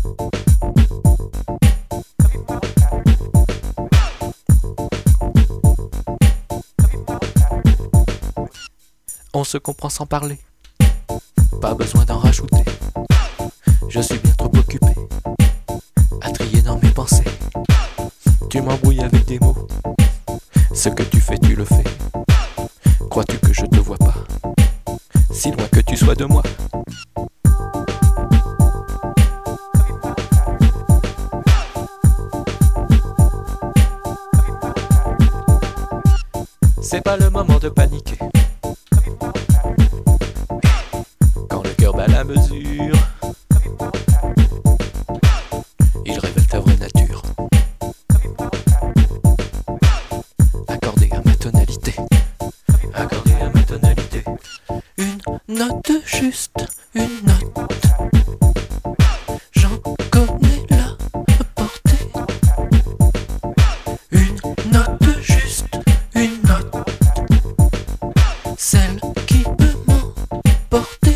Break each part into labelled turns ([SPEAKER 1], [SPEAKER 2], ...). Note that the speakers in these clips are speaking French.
[SPEAKER 1] On se comprend sans parler, pas besoin d'en rajouter. Je suis bien trop occupé à trier dans mes pensées. Tu m'embrouilles avec des mots, ce que tu fais tu le fais. Crois-tu que je te vois pas, si loin que tu sois de moi? C'est pas le moment de paniquer quand le cœur bat la mesure. Il révèle ta vraie nature, accordé à ma tonalité, accordé à ma tonalité. Une note juste, une note, j'en connais la portée. Une note juste, une note, celle qui peut m'emporter.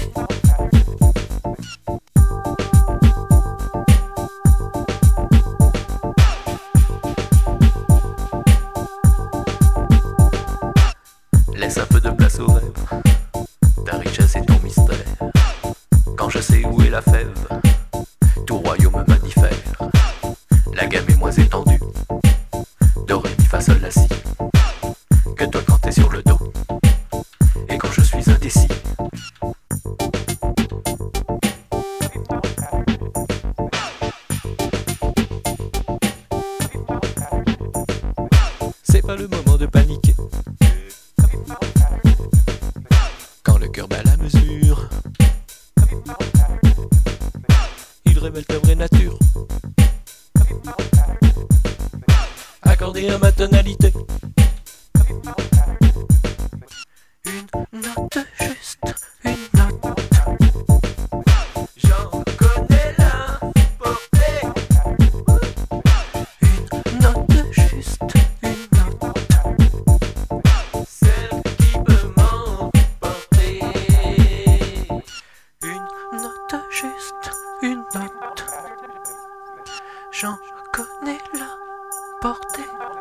[SPEAKER 1] Laisse un peu de place au rêve, ta richesse et ton mystère. Quand je sais où est la fève, tout royaume me diffère. La gamme est moins étendue, do, ré, mi, fa, sol, la, si, que toi quand t'es sur le dos, et quand je suis indécis. C'est pas le moment de paniquer quand le cœur bat la mesure. Il révèle ta vraie nature, accordé à ma tonalité. Une note juste, une note, j'en connais la portée. Une note juste, une note, celle qui peut m'emporter. Une note juste, une note, j'en connais la portée.